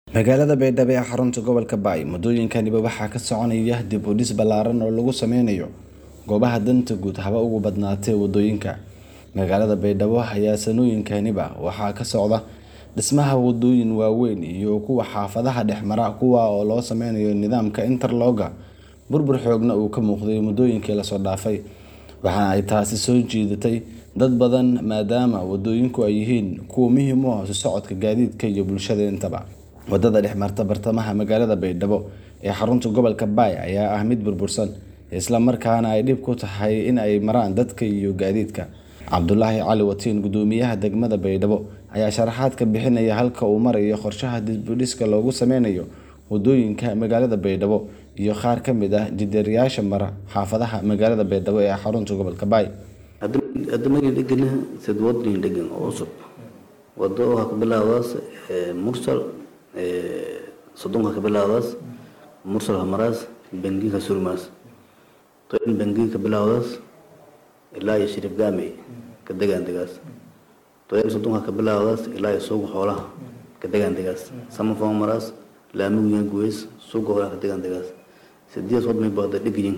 Magaalada Baydhabo ee xarunta gobolka Bay muddooyinkaniba waxaa ka soconaya dib u dhis ballaaran oo lagu sameynayo goobaha danta guud haba ugu badnaatee waddooyinka. Magaalada Baydhabo ayaa sanooyinkaniba waxaa ka socda dhismaha waddooyin waaweyn iyo kuwa xaafadaha dhex mara kuwa oo loo sameynayo nidaamka interlocka. Burbur xooggan uu ka muuqday muddooyinkii la soo dhaafay, waxaana ay taasi soo jiidatay dad badan maadaama waddooyinku ay yihiin kuwo muhiim u ah isu socodka gaadiidka iyo bulshada intaba. Waddada dhex marta bartamaha magaalada Baydhabo ee xarunta gobolka Bay ayaa ah mid burbursan, isla markaana ay dhib ku tahay in ay maraan dadka iyo gaadiidka. Cabdulaahi Cali Watiin, guddoomiyaha degmada Baydhabo, ayaa sharaxaad ka bixinaya halka uu marayo qorshaha dib u dhiska loogu sameynayo waddooyinka magaalada Baydhabo iyo qaar ka mid ah jidariyaasha mara xaafadaha magaalada Baydhabo ee xarunta gobolka Bay. hadda magii deganaha sid wadooyin degan oo cusub wado waxaa ka bilaabaas mursal soddonka ka bilaabaas mursal hamaraas bangiga surmaas toin bangiga ka bilaabaas ilaa iyo shirif gaamey ka degaan degaas toin soddonka ka bilaabaas ilaa iyo suuqa xoolaha ka degaan degaas samafon maraas laamiga guweys suuqa xoolaha ka degaan degaas sideed wadmay baada dhigyin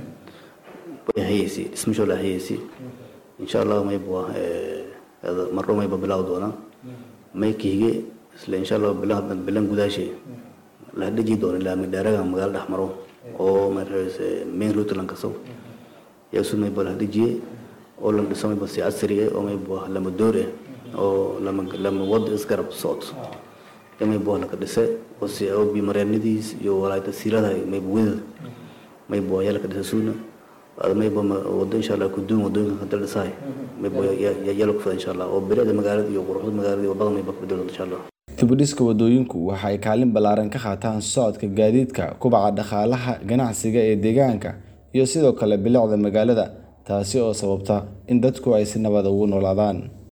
way haysi ismisho la haysi insha Allah may buu marro may bilaw doona may kiige isla insha Allah bilan gudaashay la dhigi doona la midaraga magaalada dhaxmaro oo markaas main route lanka soo yeesu may bal hadiji oo la dhismay basi asri oo may buu la madoore oo lama wad isgarab socod may buu la ka dhisay oo si oo bi mareenidiis iyo walaayta siirada may buu yala ka dhisay suuna may buu wado insha Allah ku duun wadooyinka ka dhisay may buu yala ku insha Allah oo bilada magaalada iyo quruxda magaalada iyo badan may buu bedelo insha Allah. Dib u dhiska waddooyinku waxa ay kaalin ballaaran ka qaataan socodka gaadiidka, kubaca dhaqaalaha, ganacsiga ee deegaanka iyo sidoo kale bilicda magaalada, taasi oo sababta in dadku ay si nabad ugu noolaadaan.